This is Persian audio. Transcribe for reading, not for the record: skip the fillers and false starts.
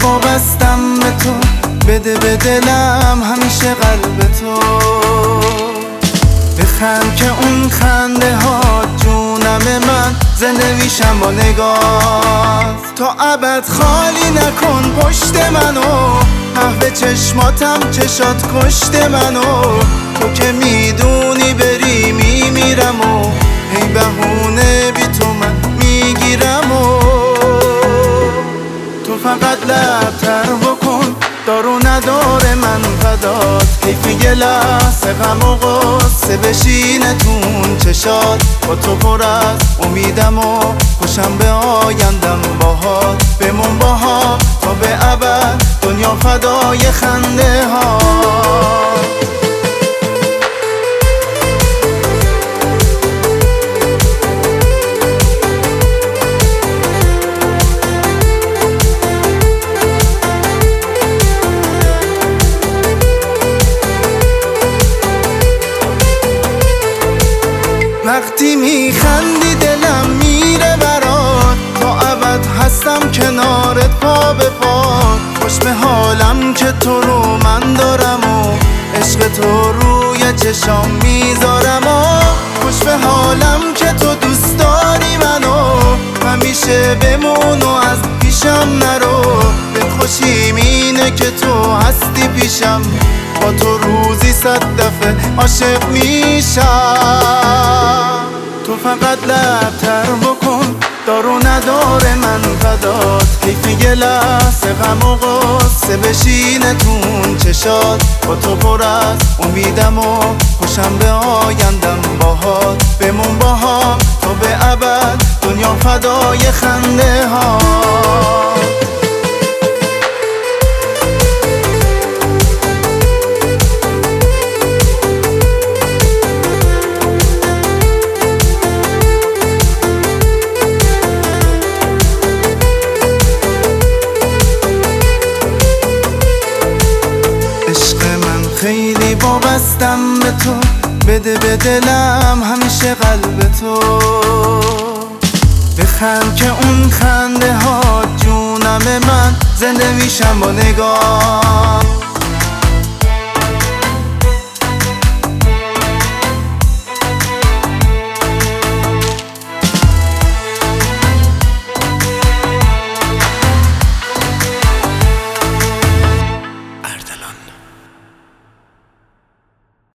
وابستم به تو، بده به دلم همیشه قلب تو. بخند که اون خنده ها جونم من، زنده میشم با نگاه. تا ابد خالی نکن پشت منو، محو چشماتم چشات کشت منو. تو که میدونی بری میمیرم و هی بهونه بی تو من میگیرم و تو فقط لبتر بکن، دارو نداره من فدات. حیف یه لحظه غم و غصه بشینه تون چشات. با تو پر از امیدم و خوشم به آیندم باهات. بمون باها تا به ابد، دنیا فدای خنده ها. وقتی میخندی دلم میره برات، تا ابد هستم کنارت پا به پا. خوش به حالم که تو رو من دارم و عشق تو روی چشام میذارم و خوش به حالم که تو دوست داری منو، همیشه بمون و از پیشم نرو. دلخوشیم اینه که تو هستی پیشم، با تو روزی 100 دفعه عاشق میشم. تو فقط لبتر بکن، دارو نداره من فدات. حیف یه لحظه غم و غصه بشینه تون چشات. با تو پر از امیدم و خوشم به آیندم باهات. بمون باهام تا به ابد، دنیا فدای خنده ها. خیلی وابستم به تو، بده به دلم همیشه قلب تو. بخند که اون خنده ها جونم من، زنده میشم با نگاه.